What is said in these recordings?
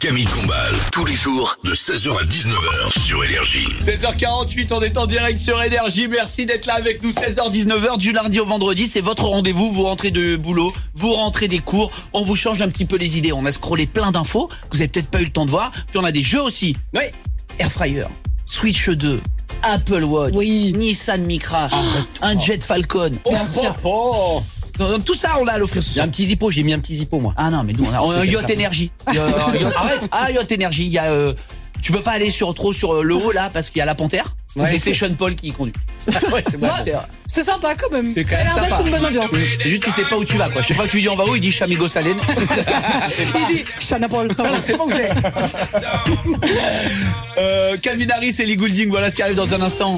Camille Combal, tous les jours de 16h à 19h sur Énergie. 16h48, on est en direct sur Énergie. Merci d'être là avec nous. 16h-19h du lundi au vendredi, c'est votre rendez-vous. Vous rentrez de boulot, vous rentrez des cours, on vous change un petit peu les idées. On a scrollé plein d'infos que vous avez peut-être pas eu le temps de voir. Puis on a des jeux aussi. Oui. Airfryer, Switch 2, Apple Watch, Nissan Micra, un Jet Falcon. Bien sûr. Tout ça, on l'a à l'offrir ce Il y a soir. un petit zippo, j'ai mis un petit zippo moi. Ah non, mais nous, on a un C'est Yacht comme ça. Énergie. Arrête. Ah, Yacht Énergie. Il y a, tu peux pas aller sur le haut là parce qu'il y a la panthère. Ouais. Et c'est Sean Paul qui conduit. Ouais, c'est bon. C'est sympa quand même. C'est quand Ça a même l'air d'être sympa. une bonne ambiance. C'est juste tu sais pas où tu vas quoi. Je sais pas, tu dis on va où, il dit Chamigo Salène. Il dit Shana Paul. C'est pas où c'est. Calvin Harris et Ellie Goulding, voilà ce qui arrive dans un instant.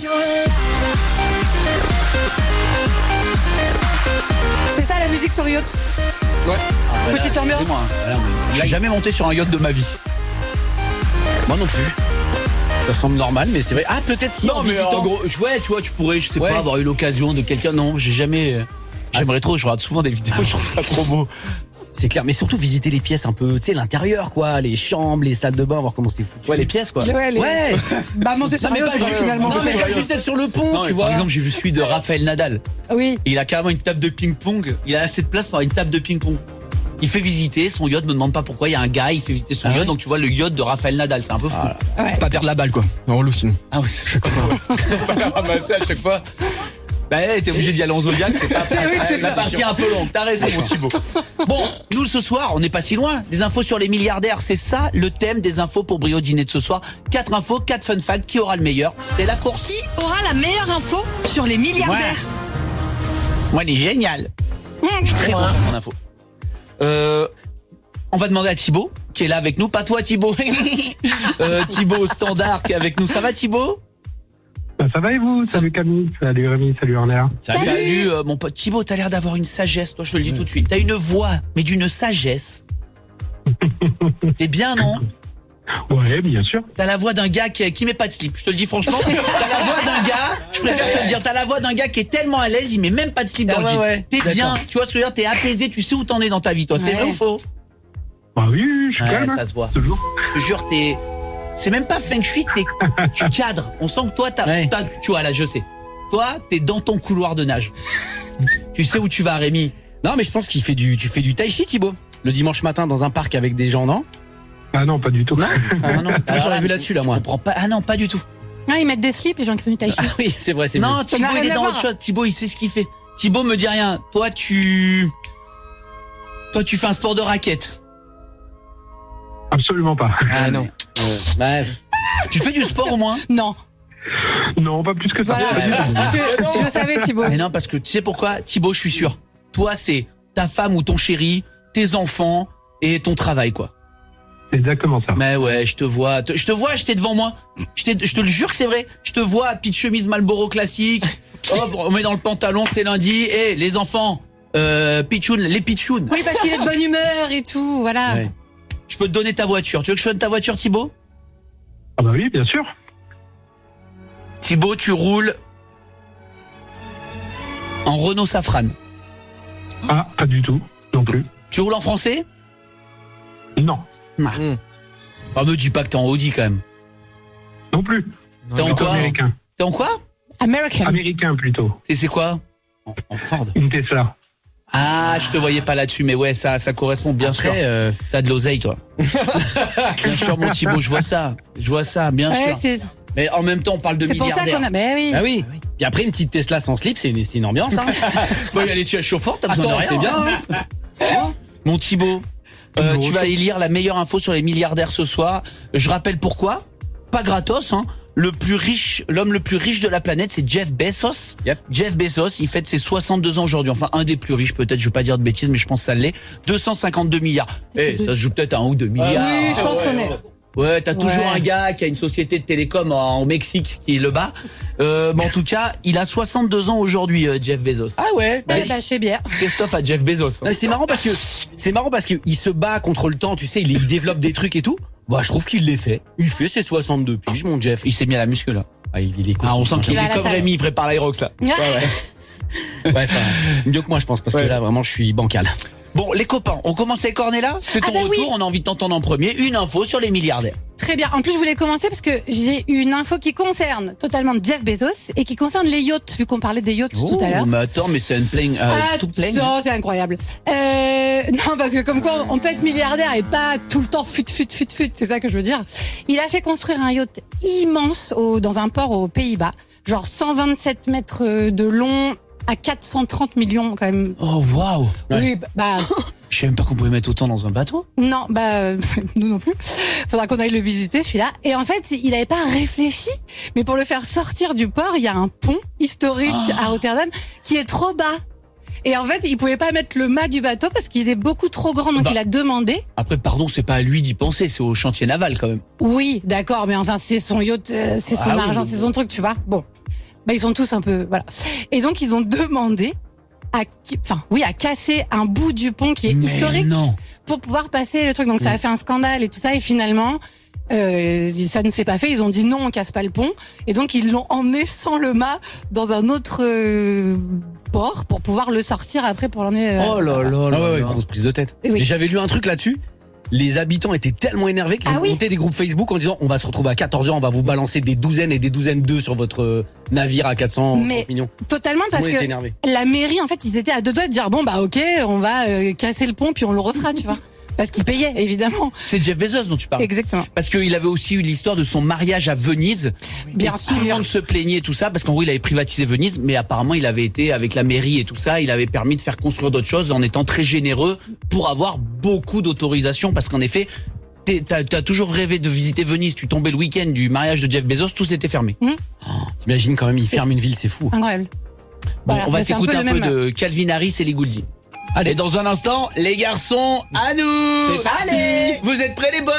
C'est ça la musique sur le yacht. Petite ambiance. Excusez-moi, hein. Voilà, mais je suis jamais monté sur un yacht de ma vie. Moi non plus. Ça semble normal, mais c'est vrai. Ah, peut-être si en Non mais visitant. en gros, ouais, tu vois, tu pourrais, je sais Ouais. pas, avoir eu l'occasion de quelqu'un. Non, j'ai jamais. J'aimerais trop, je regarde souvent des vidéos, je trouve ça trop beau. C'est clair, mais surtout visiter les pièces un peu, tu sais, l'intérieur quoi, les chambres, les salles de bain, voir comment c'est foutu. Ouais, les pièces quoi. Ouais. Bah monter sur Non, le mais yacht pas quoi, juste- finalement. Non, mais pas juste être sur le pont, Non, tu mais vois. par exemple, j'ai vu celui de Raphaël Nadal. Oui. Il a carrément une table de ping-pong. Il a assez de place pour avoir une table de ping-pong. Il fait visiter son yacht, me demande pas pourquoi. Il y a un gars, il fait visiter son yacht. ouais. Donc tu vois le yacht de Raphaël Nadal, c'est un peu fou. Ouais. Pas perdre la balle quoi. En relou sinon. Ah oui, c'est pas la ramasser à chaque fois. Bah ouais, t'es obligé d'y aller en Zodiac, c'est pas Oui, c'est la ça. partie un peu longue. T'as raison, mon Thibaut. Bon, nous ce soir, on n'est pas si loin. Des infos sur les milliardaires, c'est ça le thème des infos pour Brio Dîner de ce soir. 4 infos, 4 fun facts. Qui aura le meilleur? C'est la course. Qui aura la meilleure info sur les milliardaires? Moi, il est génial. Je suis très content de mon info. On va demander à Thibaut, qui est là avec nous. Pas toi, Thibaut. Thibaut au standard qui est avec nous. Ça va, Thibaut? Ben, ça va et vous? Salut Camille, salut Rémi, salut Werner. Salut, mon pote Thibaut, t'as l'air d'avoir une sagesse, toi, je te le dis tout de suite. T'as une voix, mais d'une sagesse. T'es bien, non? Ouais, bien sûr. T'as la voix d'un gars qui met pas de slip, je te le dis franchement. T'as la voix d'un gars, je préfère te le dire, t'as la voix d'un gars qui est tellement à l'aise, il met même pas de slip dans le jean. T'es bien, tu vois ce que je veux dire, t'es apaisé, tu sais où t'en es dans ta vie, toi. C'est vrai ou faux? Bah oui, je suis calme. ça se voit. Toujours. Je te jure, c'est même pas feng shui, tu cadres. On sent que toi, tu vois, là, je sais. Toi, t'es dans ton couloir de nage. Tu sais où tu vas, Rémi. Non, mais je pense tu fais du tai chi, Thibaut. Le dimanche matin dans un parc avec des gens, non? Ah non, pas du tout. Non. Ah non, J'aurais vu là-dessus là, moi. Je comprends pas. Ah non, pas du tout. Ah, ils mettent des slips, les gens qui font du tai chi. Ah oui, c'est vrai, c'est Non, mieux. Thibaut, n'a il rien est à dans voir. autre chose. Thibaut, il sait ce qu'il fait. Thibaut me dit rien. Toi, tu fais un sport de raquette. Absolument pas. Ah non. Bref. Tu fais du sport au moins? Non. Non, pas plus que ça. Voilà. Je savais Thibaut. Mais non, parce que tu sais pourquoi? Thibaut, je suis sûr. Toi, c'est ta femme ou ton chéri, tes enfants et ton travail, quoi. C'est exactement ça. Mais ouais, je te vois, j'étais devant moi. Je te le jure que c'est vrai. Je te vois, petite chemise Marlboro classique. Hop, on met dans le pantalon, c'est lundi. Et les enfants, pitchoun, les pitchouns. Oui, parce qu'il est de bonne humeur et tout, voilà. Ouais. Je peux te donner ta voiture. Tu veux que je donne ta voiture, Thibaut? Ah bah oui, bien sûr. Thibaut, tu roules en Renault Safrane. Ah, pas du tout. Non plus. Tu roules en français? Non. Ah, me dis pas que t'es en Audi quand même. Non plus. T'es en quoi? Américain. T'es en quoi? American. Américain plutôt. C'est quoi? En Ford. Une Tesla. Ah, je te voyais pas là-dessus, mais ouais, ça correspond bien sûr. Après, T'as de l'oseille, toi. Bien sûr, mon Thibaut, je vois ça, bien Ouais, sûr. c'est Mais en même temps, on parle de pour ça milliardaires. qu'on a. Ben oui. ah oui. Et après une petite Tesla sans slip, c'est une ambiance. Hein. Bon, il y a les sièges chauffants, t'as besoin de rien. t'es bien. Hein. Mon Thibaut, tu vas aller lire la meilleure info sur les milliardaires ce soir. Je rappelle pourquoi. Pas gratos, hein. L'homme le plus riche de la planète, c'est Jeff Bezos. Yep. Jeff Bezos, il fête ses 62 ans aujourd'hui. Enfin, un des plus riches, peut-être, je vais pas dire de bêtises, mais je pense que ça l'est. 252 milliards. Eh, ça se joue peut-être à 1 ou 2 milliards. Oui, je pense qu'on est. Ouais, t'as toujours Ouais. un gars qui a une société de télécom en Mexique qui le bat. Mais en tout cas, il a 62 ans aujourd'hui, Jeff Bezos. Ah ouais. Bah, c'est bien. Christophe à Jeff Bezos. Non, c'est marrant parce que il se bat contre le temps, tu sais, il développe des trucs et tout. Bah, je trouve qu'il les fait. Il fait ses 62 piges, mon Jeff. Il s'est mis à la muscu là. Ah, il est costaud. Ah, on sent qu'il Il va est à la comme salle. Rémi, il prépare l'Aerox là. Ouais, enfin, mieux que moi, je pense, parce que là, vraiment, je suis bancal. Bon, les copains, on commence avec Ornella. C'est ton retour, oui. on a envie de t'entendre en premier. Une info sur les milliardaires. Très bien. En plus, je voulais commencer parce que j'ai une info qui concerne totalement Jeff Bezos et qui concerne les yachts, vu qu'on parlait des yachts tout à l'heure. Mais attends, mais c'est une plaigne, tout plein. Non, c'est incroyable. Non, parce que comme quoi, on peut être milliardaire et pas tout le temps fut. C'est ça que je veux dire. Il a fait construire un yacht immense dans un port aux Pays-Bas. Genre 127 mètres de long à 430 millions quand même. Oh, waouh. Oui, bah... Je savais même pas qu'on pouvait mettre autant dans un bateau. Non, nous non plus. Faudra qu'on aille le visiter, celui-là. Et en fait, il avait pas réfléchi. Mais pour le faire sortir du port, il y a un pont historique à Rotterdam qui est trop bas. Et en fait, il pouvait pas mettre le mât du bateau parce qu'il est beaucoup trop grand. Donc il a demandé. Après, pardon, c'est pas à lui d'y penser, c'est au chantier naval quand même. Oui, d'accord, mais enfin, c'est son yacht, c'est son argent, c'est son truc, tu vois. Bon. Ils sont tous un peu, voilà. Et donc, ils ont demandé à casser un bout du pont qui est historique pour pouvoir passer le truc. Donc ça a fait un scandale et tout ça. Et finalement, ça ne s'est pas fait. Ils ont dit non, on casse pas le pont. Et donc ils l'ont emmené sans le mât dans un autre port pour pouvoir le sortir après pour l'emmener. Oh là là là. Ah ouais, grosse prise de tête. Oui. Et j'avais lu un truc là-dessus. Les habitants étaient tellement énervés qu'ils ont monté des groupes Facebook en disant on va se retrouver à 14h, on va vous balancer des douzaines et des douzaines d'œufs sur votre navire à 400 millions. Totalement, parce que la mairie, en fait, ils étaient à deux doigts de dire bon bah ok, on va casser le pont puis on le refera, tu vois. Parce qu'il payait, évidemment. C'est Jeff Bezos dont tu parles. Exactement. Parce qu'il avait aussi eu l'histoire de son mariage à Venise. Bien sûr. Tout le monde se plaignait tout ça, parce qu'en gros, il avait privatisé Venise, mais apparemment, il avait été avec la mairie et tout ça, il avait permis de faire construire d'autres choses en étant très généreux pour avoir beaucoup d'autorisation, parce qu'en effet, t'as toujours rêvé de visiter Venise, tu tombais le week-end du mariage de Jeff Bezos, tout s'était fermé. T'imagines quand même, il ferme une ville, c'est fou. Incroyable. Bon, Voilà, on va c'est s'écouter un peu même... de Calvin Harris et Lee Goulding. Allez, dans un instant, les garçons, à nous. Allez, vous êtes prêts les boys?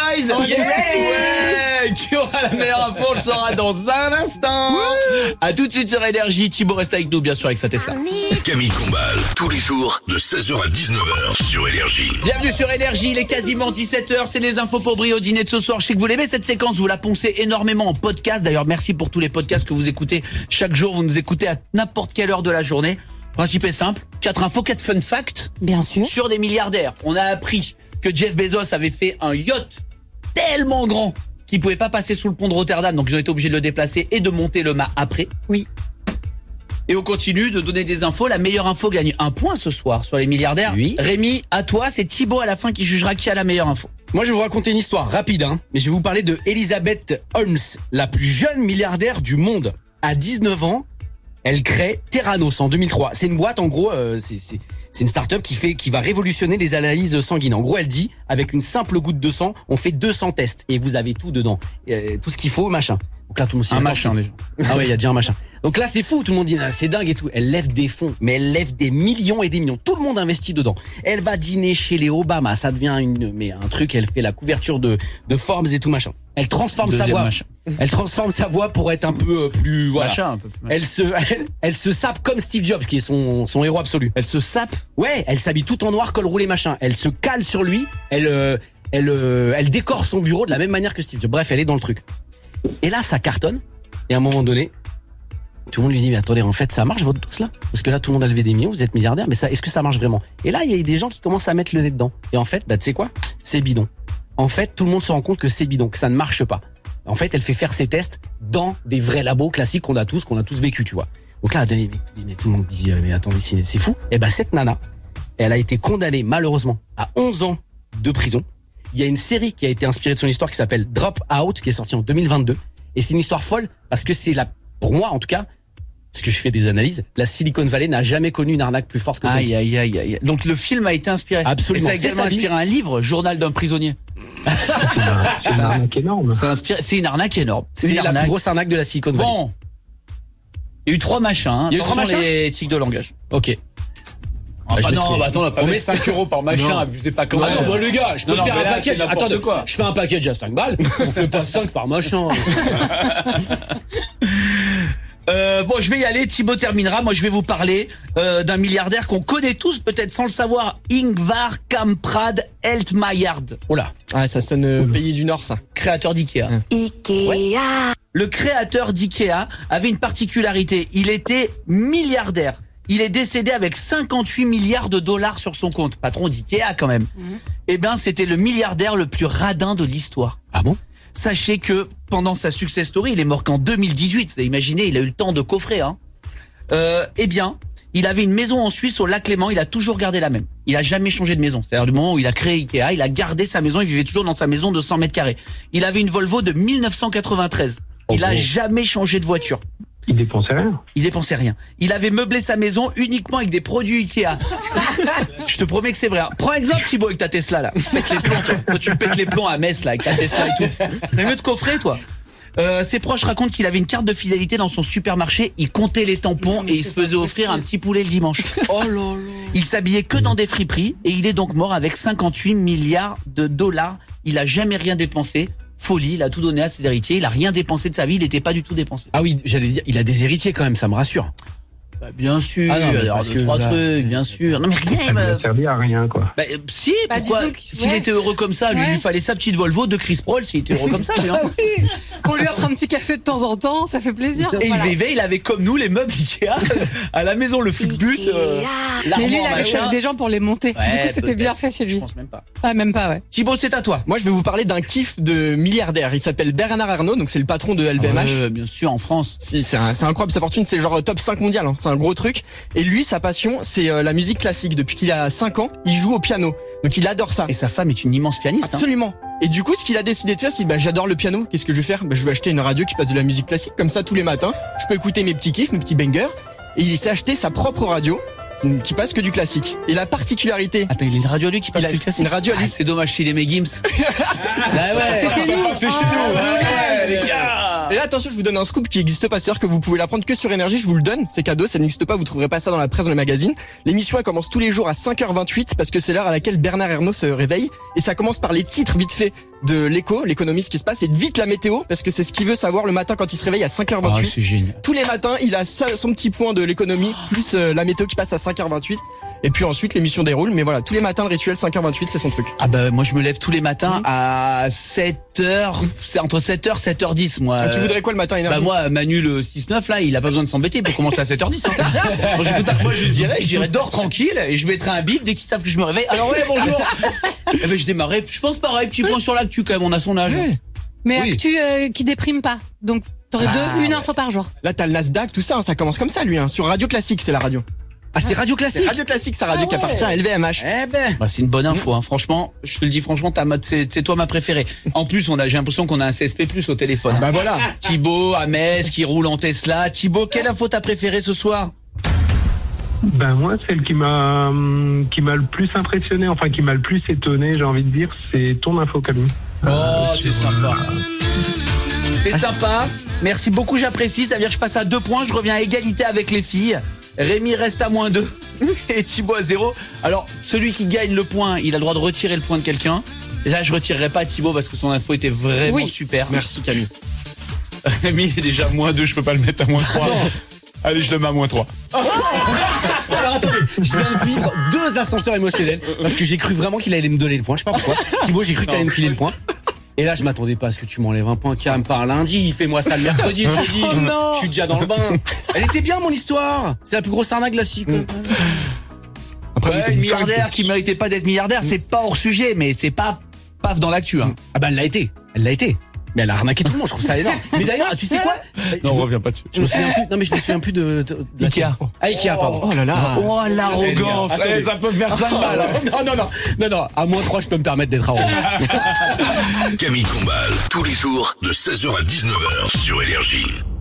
Ouais. Qui aura la meilleure info, on le saura dans un instant. À tout de suite sur Énergie. Thibaut reste avec nous, bien sûr, avec sa Tesla. Camille Combal, tous les jours, de 16h à 19h sur Énergie. Bienvenue sur Énergie, il est quasiment 17h, c'est les infos pour briller au dîner de ce soir. Je sais que vous l'aimez cette séquence, vous la poncez énormément en podcast. D'ailleurs, merci pour tous les podcasts que vous écoutez chaque jour. Vous nous écoutez à n'importe quelle heure de la journée. Principe est simple, 4 infos, 4 fun facts. Bien sûr. Sur des milliardaires. On a appris que Jeff Bezos avait fait un yacht tellement grand qu'il pouvait pas passer sous le pont de Rotterdam, donc ils ont été obligés de le déplacer et de monter le mât après. Oui. Et on continue de donner des infos. La meilleure info gagne un point ce soir sur les milliardaires. Oui. Rémi, à toi, c'est Thibaut à la fin qui jugera qui a la meilleure info. Moi, je vais vous raconter une histoire rapide, mais je vais vous parler de Elizabeth Holmes, la plus jeune milliardaire du monde. À 19 ans, elle crée Theranos en 2003. C'est une boîte, en gros, c'est une start-up qui va révolutionner les analyses sanguines. En gros, elle dit, avec une simple goutte de sang, on fait 200 tests et vous avez tout dedans, tout ce qu'il faut, machin. Donc là, tout le monde s'y Un attend. machin déjà. Ah ouais, il y a déjà un machin. Donc là, c'est fou, tout le monde dit, c'est dingue et tout. Elle lève des fonds, mais elle lève des millions et des millions. Tout le monde investit dedans. Elle va dîner chez les Obama, ça devient un truc, elle fait la couverture de Forbes et tout machin. Elle transforme sa voix. Machin. Elle transforme sa voix pour être un peu plus, voilà. Machin, un peu plus machin. Elle se sape comme Steve Jobs, qui est son héros absolu. Elle se sape. Ouais, elle s'habille tout en noir, col roulé machin. Elle se cale sur lui. Elle décore son bureau de la même manière que Steve Jobs. Bref, elle est dans le truc. Et là, ça cartonne. Et à un moment donné, tout le monde lui dit, mais attendez, en fait, ça marche votre douce là? Parce que là, tout le monde a levé des millions, vous êtes milliardaire, mais ça, est-ce que ça marche vraiment? Et là, il y a des gens qui commencent à mettre le nez dedans. Et en fait, tu sais quoi? C'est bidon. En fait, tout le monde se rend compte que c'est bidon, que ça ne marche pas. En fait, elle fait faire ses tests dans des vrais labos classiques qu'on a tous vécu, tu vois. Donc là, mais tout le monde dit, mais attendez, c'est fou. Et ben, cette nana, elle a été condamnée, malheureusement, à 11 ans de prison. Il y a une série qui a été inspirée de son histoire qui s'appelle Drop Out, qui est sortie en 2022. Et c'est une histoire folle parce que pour moi, en tout cas, parce que je fais des analyses, la Silicon Valley n'a jamais connu une arnaque plus forte que celle-ci. Aïe. Donc le film a été inspiré. Absolument. Et ça a également inspiré un livre, Journal d'un prisonnier. C'est une arnaque énorme. C'est une arnaque énorme. C'est la plus grosse arnaque de la Silicon Valley. Bon. Il y a eu 3 machins. Il y a eu 3 machins. Les éthiques de langage. Ok. Attends, on va pas mettre 5 euros par machin, Non. abusez pas comme ça. Ah non, bah les gars, je peux faire un package. Attendez, quoi. je fais un package à 5 balles. On fait pas 5 par machin. Bon, je vais y aller. Thibaut terminera. Moi, je vais vous parler d'un milliardaire qu'on connaît tous, peut-être sans le savoir. Ingvar Kamprad Heltmayer. Oh là. Ah, ça sonne pays du Nord, ça. Créateur d'Ikea. Ouais. Le créateur d'Ikea avait une particularité. Il était milliardaire. Il est décédé avec 58 milliards de dollars sur son compte. Patron d'Ikea quand même. Eh ben, c'était le milliardaire le plus radin de l'histoire. Ah bon? Sachez que pendant sa success story, il est mort qu'en 2018. Vous imaginez, il a eu le temps de coffrer. Eh bien, il avait une maison en Suisse au lac Léman. Il a toujours gardé la même. Il a jamais changé de maison. C'est-à-dire du moment où il a créé Ikea, il a gardé sa maison. Il vivait toujours dans sa maison de 100 mètres carrés. Il avait une Volvo de 1993. Il a jamais changé de voiture. Il dépensait rien. Il dépensait rien. Il avait meublé sa maison uniquement avec des produits Ikea. Je te promets que c'est vrai. Prends exemple Thibaut avec ta Tesla là. Pète les plombs, toi. Toi, tu pètes les plombs à Metz là avec ta Tesla et tout. C'est mieux de coffrer toi. Ses proches racontent qu'il avait une carte de fidélité dans son supermarché. Il comptait les tampons et il se faisait offrir un petit poulet le dimanche. Oh là là. Il s'habillait que dans des friperies et il est donc mort avec 58 milliards de dollars. Il a jamais rien dépensé. Folie, il a tout donné à ses héritiers, il a rien dépensé de sa vie, il n'était pas du tout dépensé. Ah oui, j'allais dire, il a des héritiers quand même, ça me rassure. Bah, bien sûr, ah non, mais alors, parce deux, que trois là, trucs, bien sûr. Non mais rien. Ça lui a servi à rien, quoi. Bah, si, pourquoi disons que- s'il était heureux comme ça, lui, il lui fallait sa petite Volvo de Chris Paul, s'il était heureux comme ça. Lui, hein. On lui offre un petit café de temps en temps, ça fait plaisir. Et Voilà. il avait comme nous les meubles Ikea à la maison, le Flixbus, Mais lui, il l'armoire, avait machin. peut-être des gens pour les monter. Ouais, du coup, c'était peut-être. bien fait chez Je lui. pense même pas. Ah, même pas, ouais. Thibaut, c'est à toi. Moi, je vais vous parler d'un kiff de milliardaire. Il s'appelle Bernard Arnault, donc c'est le patron de LVMH. Bien sûr, en France. Si, c'est incroyable, sa fortune, c'est genre top 5 mondial, hein. C'est un gros truc. Et lui, sa passion, c'est la musique classique. Depuis qu'il a 5 ans, il joue au piano. Donc il adore ça. Et sa femme est une immense pianiste. Hein. Absolument. Et du coup, ce qu'il a décidé de faire, c'est j'adore le piano. Qu'est-ce que je vais faire? Je vais acheter une radio qui passe de la musique classique. Comme ça, tous les matins, je peux écouter mes petits kiffs, mes petits bangers. Et il s'est acheté sa propre radio qui passe que du classique. Et la particularité... Attends, il a une radio lui qui passe Il a plus classique. une radio à lui. Ah, c'est dommage s'il aimait Gims. Bah ouais. C'était nous. C'est chez nous. Ouais, les gars. Et là, attention, je vous donne un scoop qui n'existe pas. C'est-à-dire que vous pouvez l'apprendre que sur Énergie. Je vous le donne. C'est cadeau. Ça n'existe pas. Vous trouverez pas ça dans la presse, dans les magazines. L'émission, elle commence tous les jours à 5h28 parce que c'est l'heure à laquelle Bernard Arnault se réveille. Et ça commence par les titres vite fait de l'écho, l'économie, ce qui se passe. Et vite la météo parce que c'est ce qu'il veut savoir le matin quand il se réveille à 5h28. Ah, c'est génial. Tous les matins, il a son petit point de l'économie plus la météo qui passe à 5h28. Et puis ensuite, l'émission déroule. Mais voilà, tous les matins, le rituel 5h28, c'est son truc. Ah bah moi je me lève tous les matins à 7h, c'est entre 7h 7h10 moi. Ah, tu voudrais quoi le matin, Énergie? Bah moi Manu le 6-9 là, il a pas besoin de s'embêter pour commencer à 7h10. Hein. Moi je dirais dors tranquille et je mettrai un bip dès qu'ils savent que je me réveille. Alors ouais bonjour. Eh ben je démarrais, je pense pareil, petit point sur l'actu quand même, on a son âge. Mais Oui. actu qui déprime pas. Donc, t'aurais une info par jour. Là, t'as le Nasdaq, tout ça. Hein, ça commence comme ça, lui. Hein. Sur Radio Classique, c'est la radio. Ah, c'est Radio C'est Classique. Radio Classique, sa radio qui appartient à LVMH. Eh ben. Bah, c'est une bonne info, hein. Franchement, je te le dis franchement, c'est toi ma préférée. En plus, j'ai l'impression qu'on a un CSP+ au téléphone. Bah voilà. Thibaut, à Metz, qui roule en Tesla. Thibaut, quelle info t'as préférée ce soir? Ben moi, celle qui m'a le plus impressionné, enfin qui m'a le plus étonné, j'ai envie de dire, c'est ton info, Camille. Oh, t'es sympa. T'es sympa. Merci beaucoup, j'apprécie. Ça veut dire que je passe à 2 points. Je reviens à égalité avec les filles. Rémi reste à -2 et Thibaut à 0. Alors, celui qui gagne le point, il a le droit de retirer le point de quelqu'un. Et là, je retirerai pas Thibaut parce que son info était vraiment super. Merci, Camille. Rémi est déjà à -2, je peux pas le mettre à -3. Allez, je le mets à -3. Alors attendez, je viens de vivre 2 ascenseurs émotionnels parce que j'ai cru vraiment qu'il allait me donner le point. Je sais pas pourquoi. Thibaut, j'ai cru que t'allais me filer le point. Et là, je m'attendais pas à ce que tu m'enlèves un point. Cam, par lundi, fais-moi ça le mercredi, le jeudi. Je suis déjà dans le bain. Elle était bien, mon histoire. C'est la plus grosse arnaque de la SIC. Après, Ouais, une milliardaire qui méritait pas d'être milliardaire, c'est pas hors sujet, mais c'est pas paf dans l'actu. Hein. Ah bah, elle l'a été. Elle l'a été. Mais elle a arnaqué tout le monde, je trouve ça énorme. Mais d'ailleurs, tu sais quoi? Non, on revient pas dessus. Je me souviens plus. Non, mais je me souviens plus de Ikea. Ah, Ikea, pardon. Oh là là. Oh, l'arrogance. Attendez. Ça peut faire ça mal. Non. À -3, je peux me permettre d'être arrogant. Camille Combal, tous les jours de 16h à 19h sur Énergie.